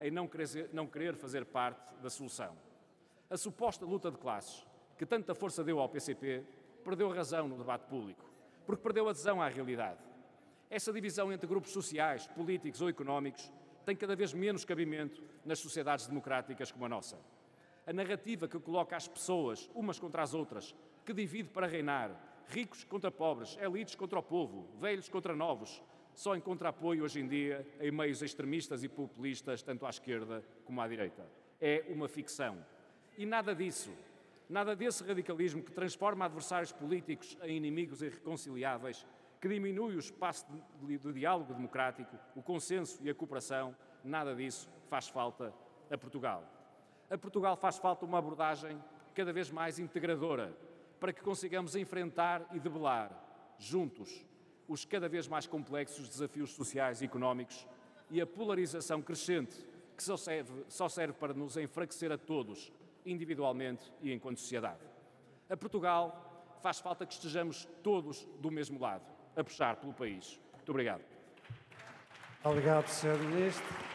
em não querer fazer parte da solução. A suposta luta de classes, que tanta força deu ao PCP, perdeu razão no debate público, porque perdeu adesão à realidade. Essa divisão entre grupos sociais, políticos ou económicos tem cada vez menos cabimento nas sociedades democráticas como a nossa. A narrativa que coloca as pessoas umas contra as outras, que divide para reinar, ricos contra pobres, elites contra o povo, velhos contra novos, só encontra apoio hoje em dia em meios extremistas e populistas, tanto à esquerda como à direita. É uma ficção. E nada disso, nada desse radicalismo que transforma adversários políticos em inimigos irreconciliáveis, que diminui o espaço do diálogo democrático, o consenso e a cooperação, nada disso faz falta a Portugal. A Portugal faz falta uma abordagem cada vez mais integradora, para que consigamos enfrentar e debelar, juntos, os cada vez mais complexos desafios sociais e económicos e a polarização crescente que só serve para nos enfraquecer a todos, individualmente e enquanto sociedade. A Portugal faz falta que estejamos todos do mesmo lado, a puxar pelo país. Muito obrigado. Obrigado, Sr. Ministro.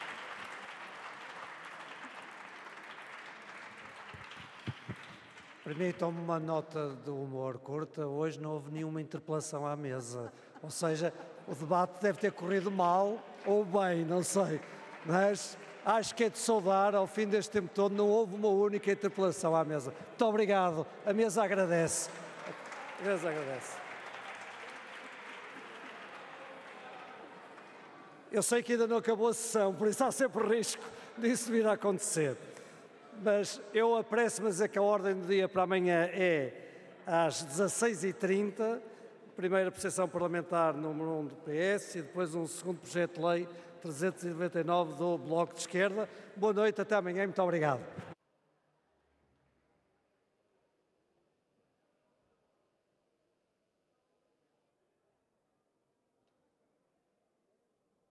Permitam-me uma nota de humor curta. Hoje não houve nenhuma interpelação à mesa. Ou seja, o debate deve ter corrido mal ou bem, não sei. Mas acho que é de saudar, ao fim deste tempo todo, não houve uma única interpelação à mesa. Muito obrigado. A mesa agradece. A mesa agradece. Eu sei que ainda não acabou a sessão, por isso há sempre risco disso vir a acontecer. Mas eu apresso-me a dizer que a ordem do dia para amanhã é às 16h30, primeira sessão parlamentar número 1 do PS e depois um segundo projeto de lei 399 do Bloco de Esquerda. Boa noite, até amanhã e muito obrigado.